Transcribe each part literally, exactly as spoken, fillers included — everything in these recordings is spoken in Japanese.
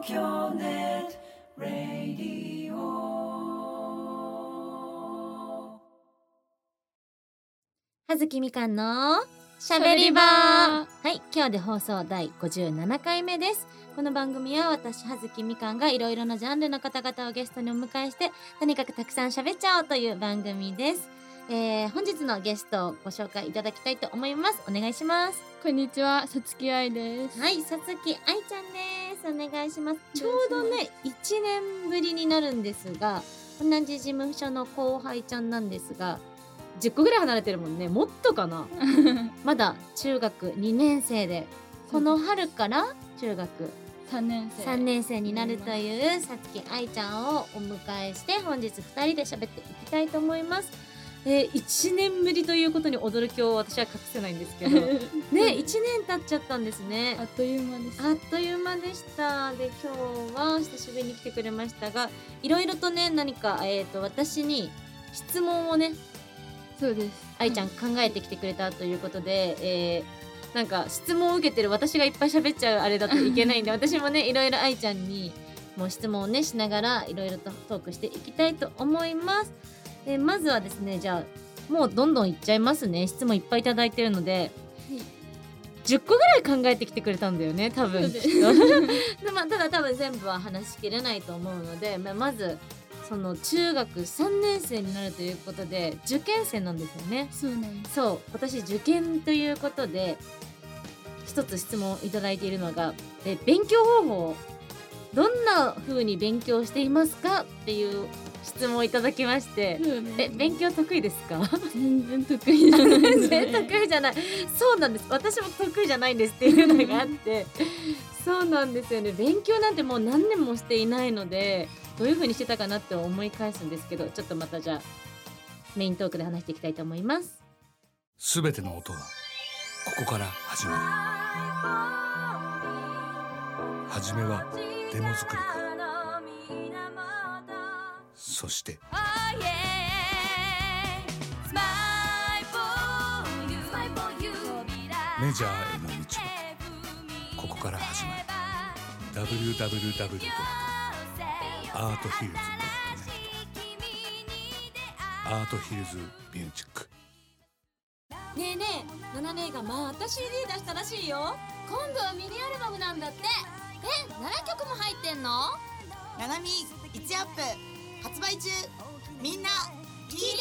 京ネットラディオ。 葉月みかんのしゃべり場。はい、今日で放送だいごじゅうななかいめです。この番組は私葉月みかんがいろいろなジャンルの方々をゲストにお迎えしてとにかくたくさんしゃべっちゃおうという番組です。えー、本日のゲストをご紹介いただきたいと思います。お願いします。 こんにちは、さつきあいです。 はい、さつきあいちゃんです。お願いします。ちょうどねいちねんぶりになるんですが、同じ事務所の後輩ちゃんなんですがじゅっこぐらい離れてるもんね。もっとかなまだ中学にねん生でこの春から中学さんねんせいさんねん生になるというさつきあいちゃんをお迎えして本日ふたりで喋っていきたいと思います。えー、いちねんぶりということに驚きを私は隠せないんですけどね、いちねん経っちゃったんですね。 あっという間です。 あっという間でした。で今日は久しぶりに来てくれましたが、いろいろとね何か、えーと私に質問をねそうです。 愛ちゃん考えてきてくれたということで、えー、なんか質問を受けてる私がいっぱい喋っちゃうあれだといけないんで私もねいろいろ愛ちゃんにもう質問をねしながらいろいろとトークしていきたいと思います。でまずはですね、じゃあもうどんどんいっちゃいますね。質問いっぱいいただいてるので、はい、じゅっこぐらい考えてきてくれたんだよね多分きっとで、まあ、ただ多分全部は話しきれないと思うので、まあ、まずその中学さんねん生になるということで受験生なんですよね。 そうなんです。 そう、私受験ということで一つ質問いただいているのが、え勉強方法どんな風に勉強していますかっていう質問をいただきまして、ね、え勉強得意ですか？ 全然得意じゃない全然得意じゃない。そうなんです。私も得意じゃないんですっていうのがあってそうなんですよね。勉強なんてもう何年もしていないのでどういう風にしてたかなって思い返すんですけど、ちょっとまたじゃあメイントークで話していきたいと思います。 すべての音はここから始まる。はじめはデモ作りから、そしてメジャーへの道はここから始まる。 ダブリューダブリューダブリュー ドットアートヒルズ ドットネット アートヒルズミュージック。 ねえねえ、ナナ姉がまた シーディー 出したらしいよ。今度はミニアルバムなんだって。え、ななきょくも入ってんの？ ナナミいちアップ発売中。みんな聞いてね。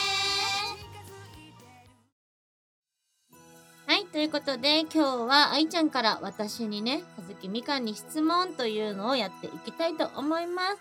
はい、ということで今日は愛ちゃんから私にね葉月みかんに質問というのをやっていきたいと思います。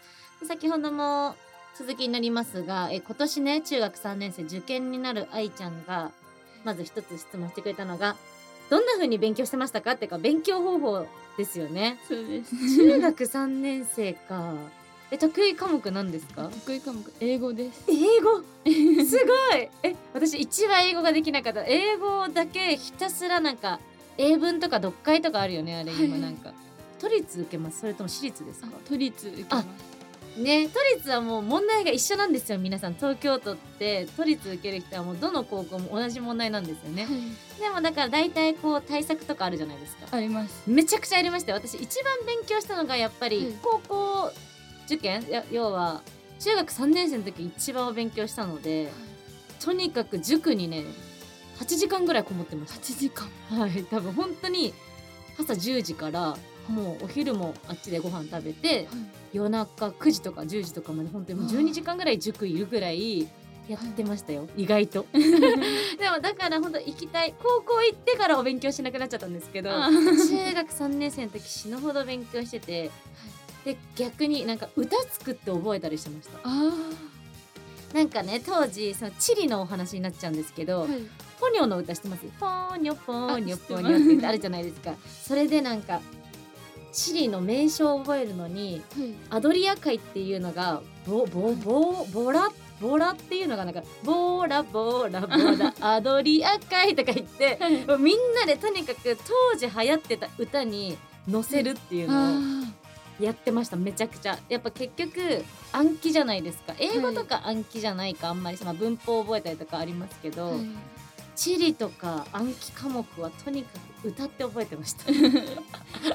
先ほども続きになりますが、え今年ね中学さんねん生受験になる愛ちゃんがまず一つ質問してくれたのが、どんな風に勉強してましたかっていうか勉強方法ですよね。 そうです。 中学さんねん生か。え得意科目なんですか？ 得意科目英語です。 英語すごい。え私一番英語ができなかった。英語だけひたすらなんか英文とか読解とかあるよねあれ今なんか、はい、都立受けます？それとも私立ですか？ 都立受けます。 ね、都立はもう問題が一緒なんですよ。皆さん東京都って都立受ける人はもうどの高校も同じ問題なんですよね、はい、でもだから大体こう対策とかあるじゃないですか。 あります。 めちゃくちゃありましたよ。私一番勉強したのがやっぱり高校受験、や要は中学さんねん生の時一番勉強したので、はい、とにかく塾にねはちじかんぐらいこもってました。 はちじかん。 はい、多分本当に朝じゅうじからもうお昼もあっちでご飯食べて、はい、夜中くじとかじゅうじとかまで本当にもうじゅうにじかんぐらい塾いるぐらいやってましたよ、はい、意外とでもだから本当行きたい高校行ってからお勉強しなくなっちゃったんですけど中学さんねん生の時死ぬほど勉強してて、で逆になんか歌作って覚えたりしてました。あなんかね当時その地理のお話になっちゃうんですけど、はい、ポニョの歌知ってます？ポーニョポーニョポニョって歌あるじゃないですか。それでなんかチリの名称を覚えるのに、はい、アドリア海っていうのがボボボボラボラっていうのがなんかボーラボーラボラアドリア海とか言って、はい、もうみんなでとにかく当時流行ってた歌に乗せるっていうのをやってました。めちゃくちゃやっぱ結局暗記じゃないですか。英語とか暗記じゃないかあんまり、まあ、文法覚えたりとかありますけど、はい、地理とか暗記科目はとにかく歌って覚えてました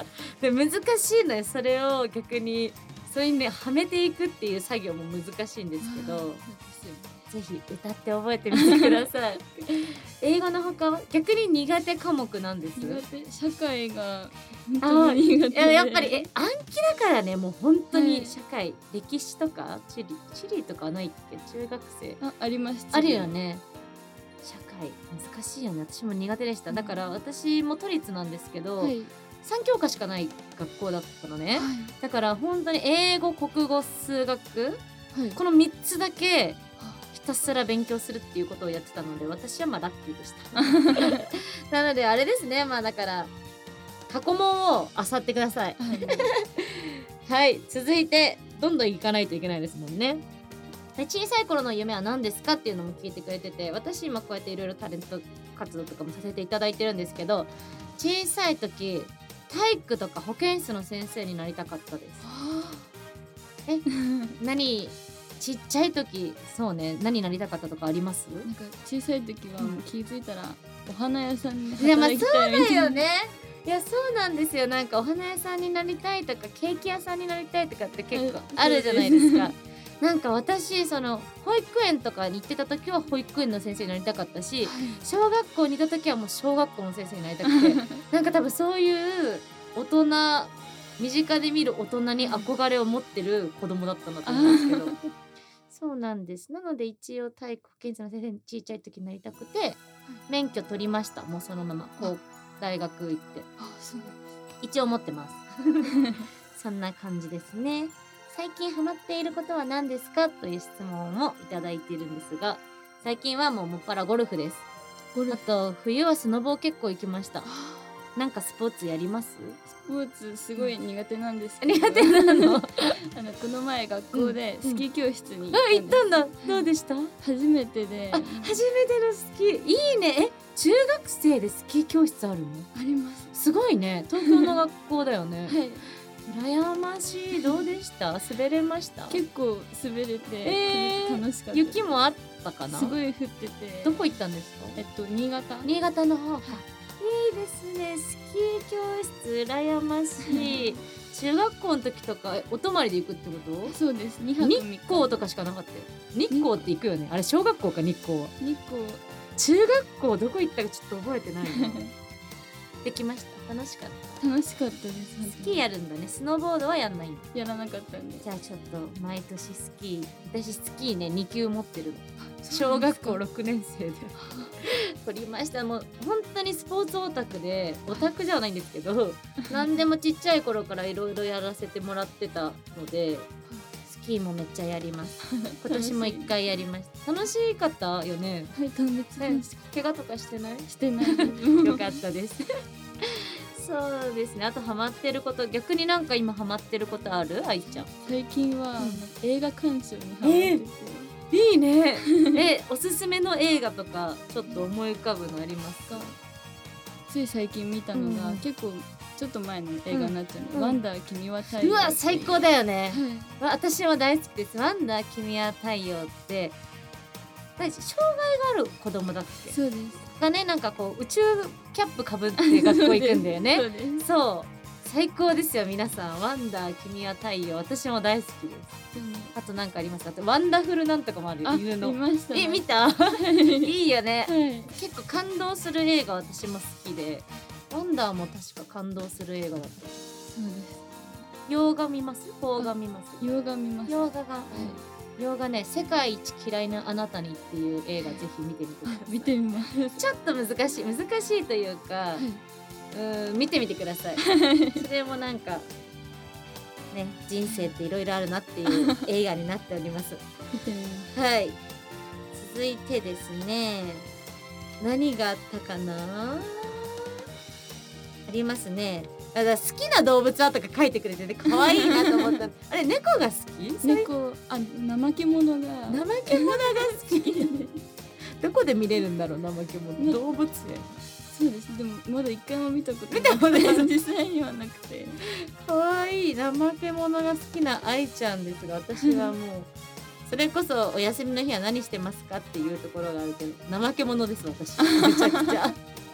で難しいのよ。それを逆にそれにねはめていくっていう作業も難しいんですけど、 そうですよね。 ぜひ歌って覚えてみてください。英語の他は逆に苦手科目なんです。 苦手、社会が本当に苦手で。 いややっぱりえ暗記だからね、もう本当はいに社会、歴史とか地理地理とかないっけ、中学生あ、ありますあるよ。ね。社会難しいよね。私も苦手でした。だから私も都立なんですけど、 はい。 さん教科しかない学校だったのね。 はだから本当に英語、国語、数学、 い。はい。 このみっつだけひたすら勉強するっていうことをやってたので、私はまあラッキーでしたなのであれですね、まあだから過去問を漁ってください。 はい。 はい、続いてどんどん行かないといけないですもんね。で小さい頃の夢は何ですかっていうのも聞いてくれてて、私今こうやっていろいろタレント活動とかもさせていただいてるんですけど、小さい時体育とか保健室の先生になりたかったです。え何ちっちゃい時、そうね、何になりたかったとかあります？ なんか小さい時はもう気づいたらお花屋さんでいやまあ働きたいみたいな。 そうだよね。いやそうなんですよ。なんかお花屋さんになりたいとかケーキ屋さんになりたいとかって結構あるじゃないですか。なんか私その保育園とかに行ってた時は保育園の先生になりたかったし、小学校にいた時はもう小学校の先生になりたくてなんか多分そういう大人、身近で見る大人に憧れを持ってる子供だったんだと思うんですけどそうなんです。なので一応体育保健室の先生に小さい時になりたくて免許取りました。もうそのままこう大学行ってあ、そうなんです。 一応持ってますそんな感じですね。最近ハマっていることは何ですかという質問をいただいているんですが、最近はもうもっぱらゴルフです。あと冬はスノボー結構行きました。なんかスポーツやります？ スポーツすごい苦手なんですけど、 苦手なの？ あのこの前学校でスキー教室に行あ、 ったんです。 行ったんだ。どうでした？ 初めてで。 あ、初めてのスキー。いいね。え、中学生でスキー教室あるの？ あります。 すごいね。東京の学校だよね。 はい。 羨ましい。どうでした？滑れました？ 結構滑れて、 えー楽しかった。 雪もあったかな？ すごい降ってて。 どこ行ったんですか？ えっと新潟。 新潟の方。いいですね。スキー教室羨ましい。中学校の時とかお泊まりで行くってこと？ そうです。にはくみっか。 日光とかしかなかったよ。日光って行くよね。あれ小学校か日光は。 日光。 中学校どこ行ったかちょっと覚えてないな。できました。楽しかった。 楽しかったです。 スキーやるんだね。スノーボードはやんないんだ。 やらなかったんで。 じゃあちょっと毎年スキー、私スキーねに級持ってるの。小学校ろくねん生で取りました。もう本当にスポーツオタクで、オタクじゃないんですけど何でもちっちゃい頃からいろいろやらせてもらってたので、スキーもめっちゃやります。今年もいっかいやりました。楽しかったよね。 はい、とめっちゃ楽しかっ怪我とかしてない？ た。してないです。 よかったですそうですね。あとハマってること、逆になんか今ハマってることある？あいちゃん。 最近は、うん、映画鑑賞にハマってて、 えー、いいねえ、おすすめの映画とかちょっと思い浮かぶのありますか？ つい最近見たのが、うん、結構ちょっと前の映画になっちゃうの、うん、ワンダー君は太陽。 うわ最高だよね、 はい、 私も大好きです。ワンダー君は太陽って障害がある子供だっけ？ そうですがね、なんかこう宇宙キャップかぶって学校行くんだよねそうです。 そう最高ですよ皆さん。ワンダー君は太陽、私も大好きです。 でもあとなんかありますか？ワンダフルなんとかもあるよ、犬の。 見ました、ね、 え見たいいよね、 はい、 結構感動する映画私も好きで、ワンダーも確か感動する映画だった。 そうです。 洋画見ます？邦画見ます？ 洋画見ます。 洋画が、はい、洋画ね、世界一嫌いなあなたにっていう映画ぜひ見てみてください。 見てみます。 ちょっと難しい難しいというか、はい、うーん見てみてくださいそれもなんかね、人生っていろいろあるなっていう映画になっております見てみます。 はい、続いてですね、何があったかなありますね。だから好きな動物はとか書いてくれてて可愛いなと思ったあれ猫が好き？ 猫、あ、怠け者が怠け者が好きどこで見れるんだろう、怠け者。動物園。 そうです。でもまだ一回も見たこと見たことない実際にはなくて、 可愛い怠け者が好きな愛ちゃんですが、私はもうそれこそお休みの日は何してますかっていうところがあるけど、怠け者です私めちゃくちゃ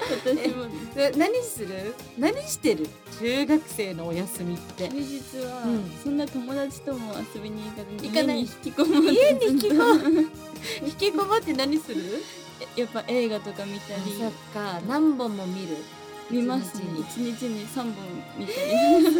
私もです。 で何する何してる中学生のお休みって。 休日は、 うんそんな友達とも遊びに行かずに行かない家に引きこもって家に引きこもずっと引きこもって何する？ やっぱ映画とか見たりそっか、何本も見る。 見ますね。 一日に一日にさんぼん見たり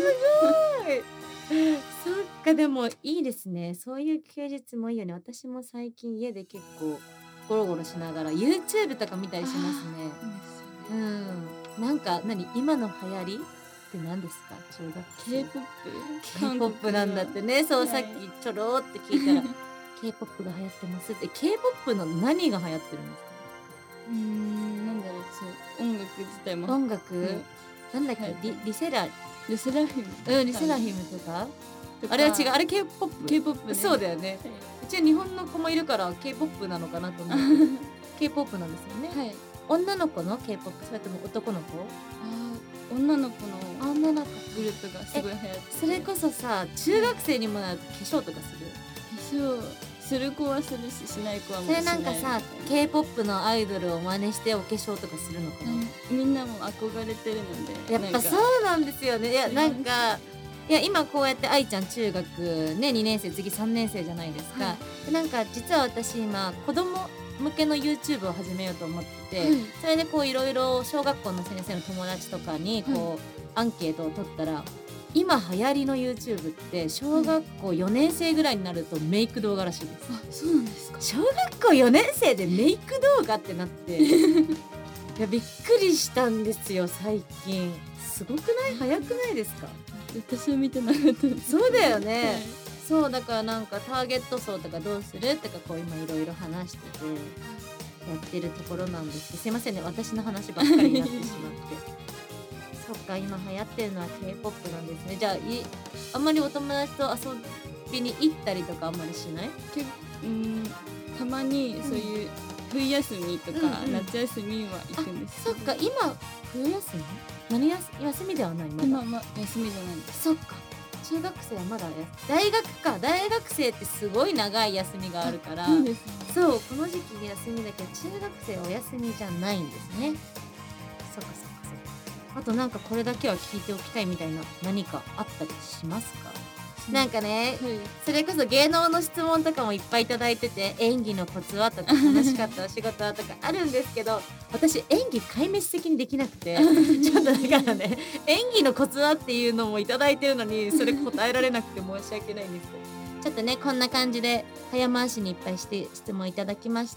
そっか、でもいいですね。そういう休日もいいよね。私も最近家で結構ゴロゴロしながら YouTube とか見たりしますね。うん。なんか何今の流行りって何ですか？中学生。 ケーポップ K-ポップ なんだってね。そう、 はいさっきちょろーって聞いたら K-ポップ が流行ってますって。 K-ポップ の何が流行ってるんですか？ うーんなんだろうそう音楽自体も音楽、 うんなんだっけ、 はいリリセラルセラフィムうんリセラヒムとか、 とかあれは違う、あれ K-ポップ。 ケーポップねそうだよね。うちは日本の子もいるから K-ポップ なのかなと思うけど K-ポップ なんですよね、 はい女の子の K-ポップ それとも男の子？ あー女の子の女の子。 グループがすごい流行ってそれこそさ、中学生にもなると化粧とかする？ 化粧する子はするししない子はもそうれしないなんかさみたいな K-ポップ のアイドルを真似してお化粧とかするのかな、 うんみんなも憧れてるのでやっぱそうなんですよね。いやなんかいや今こうやって愛ちゃん中学ねにねん生、次さんねん生じゃないですか、 はでなんか実は私今子供向けの YouTube を始めようと思ってて、 はいそれでこういろいろ小学校の先生の友達とかにこう、アンケートを取ったら今流行りの YouTube って小学校よねん生ぐらいになるとメイク動画らしいです。 あそうなんですか小学校よねん生でメイク動画ってなっていやびっくりしたんですよ最近。すごくない？早くないですか？ 私は見てなかったですそうだよね、 はいそうだからなんかターゲット層とかどうするとかこう今いろいろ話しててやってるところなんですけど、すいませんね私の話ばっかりになってしまってそっか今流行ってるのは K-ポップ なんですね。じゃあいあんまりお友達と遊びに行ったりとかあんまりしない？ けうんたまにそういう冬休みとか、 うんうん夏休みは行くんですそっか今冬休み？何休休みではないまだ。 今ま休みじゃないですそっか中学生はまだや大学か大学生ってすごい長い休みがあるからそうですねそうこの時期休みだけど中学生はお休みじゃないんですね。そっかそっかそっか。あとなんかこれだけは聞いておきたいみたいな何かあったりしますか？なんかねはいそれこそ芸能の質問とかもいっぱいいただいてて演技のコツはとか楽しかったお仕事はとかあるんですけど私演技壊滅的にできなくてちょっとだからね演技のコツはっていうのもいただいてるのにそれ答えられなくて申し訳ないんですけどちょっとねこんな感じで早回しにいっぱいして質問いただきました。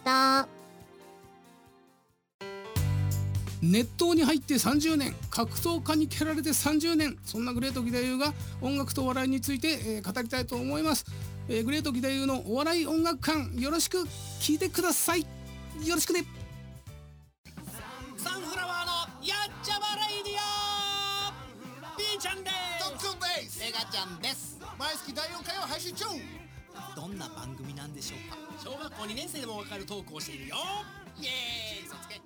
熱湯に入ってさんじゅうねん、格闘家に蹴られてさんじゅうねん、そんなグレート義太夫が音楽とお笑いについて、えー語りたいと思います、えーグレート義太夫のお笑い音楽館よろしく聞いてください。よろしくね。 サンフラワーのやっちゃまレイディオピーちゃんですトッツンです。 メガちゃんです。 毎月だいよんかいを配信中。 どんな番組なんでしょうか。小学校にねん生でもわかるトークをしているよ。イエーイそつけ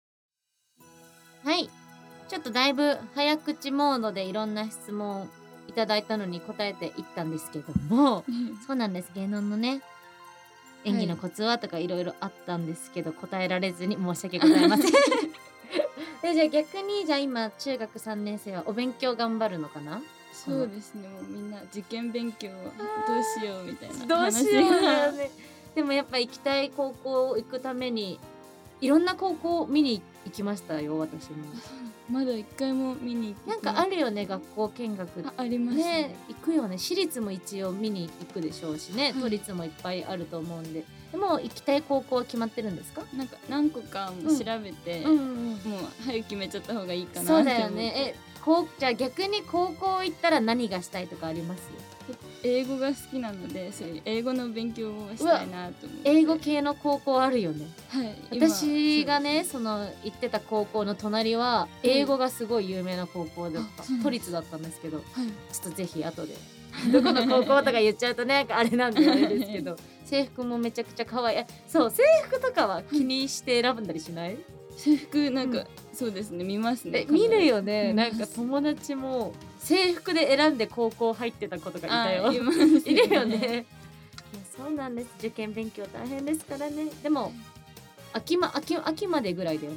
はいちょっとだいぶ早口モードでいろんな質問いただいたのに答えていったんですけどもそうなんです芸能のね演技のコツはとかいろいろあったんですけど、答えられずに申し訳ございませんでじゃあ逆にじゃあ今中学さんねん生はお勉強頑張るのかな？ そうですねもうみんな受験勉強はどうしようみたいなどうしよう話がだよねでもやっぱ行きたい高校行くためにいろんな高校見に行きましたよ私も。 まだ一回も見に行ってなんかあるよね学校見学あありますねね行くよね私立も一応見に行くでしょうしね、 はい都立もいっぱいあると思うんででも行きたい高校は決まってるんですか？ なんか何個かも調べて、 うんうんもう早く決めちゃった方がいいかなってそう思ってだよねえこうじゃあ逆に高校行ったら何がしたいとかあります？ 英語が好きなのでそういう英語の勉強をしたいなと思って英語系の高校あるよね。 はい今私がねそその行ってた高校の隣は英語がすごい有名な高校だった、 あそうなんです都立だったんですけどうですはいちょっとぜひ後でどこの高校とか言っちゃうとねなんかあれなんであれですけど制服もめちゃくちゃ可愛い。そう制服とかは気にして選ぶんだりしない？ 制服なんか、 うんそうですね見ますねえ見るよね。 見ますなんか友達も制服で選んで高校入ってた子とかいたよ。 あいますいるよね。いやそうなんです受験勉強大変ですからね。でも秋ま秋秋までぐらいだよね。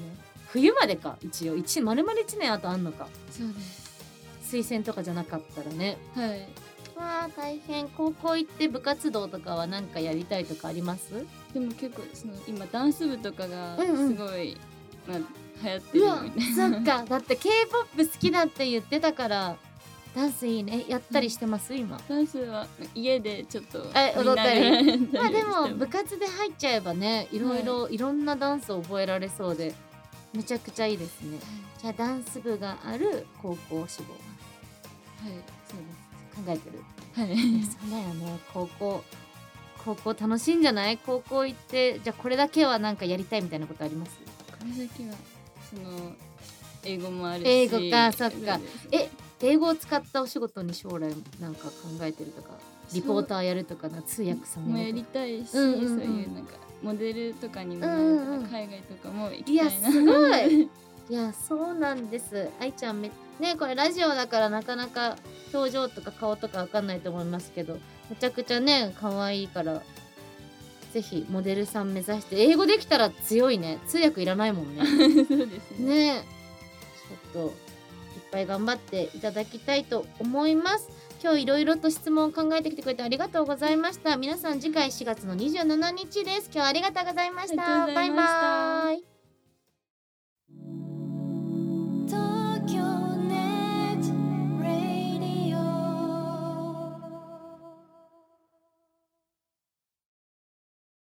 冬までか一応一丸々いちねんあとあんのか。 そうです推薦とかじゃなかったらね。 はいわあ大変。高校行って部活動とかは何かやりたいとかあります？ でも結構その今ダンス部とかがうんうんすごい、まあ、流行ってうわるみたいなそっかだって ケーポップ 好きだって言ってたからダンスいいね。やったりしてます、今？ ダンスは家でちょっとえ踊ったり見ながらまあでやったりしても部活で入っちゃえばねいろいろ、いろんなダンスを覚えられそうでめちゃくちゃいいですね。じゃあダンス部がある高校志望はいそう考えてる？ ですはいそうだよね。高校高校楽しいんじゃない？高校行ってじゃあこれだけはなんかやりたいみたいなことあります？ これだけはその英語もあるし英語かそっかそうですえ英語を使ったお仕事に将来なんか考えてるとかリポーターやるとかな通訳さんもやりやるとか。 たいし、 うんうんうんそういうなんかモデルとかにもなるうんうんうんとか海外とかも行いきたいなやすごいいやそうなんです。愛ちゃんめねこれラジオだからなかなか表情とか顔とかわかんないと思いますけどめちゃくちゃね可愛いからぜひモデルさん目指して英語できたら強いね。通訳いらないもんねそうですねねちょっといっぱい頑張っていただきたいと思います。今日いろいろと質問を考えてきてくれてありがとうございました。皆さん次回しがつのにじゅうしちにちです。今日はありがとうございました。 ありがとうございましたバイバーイ。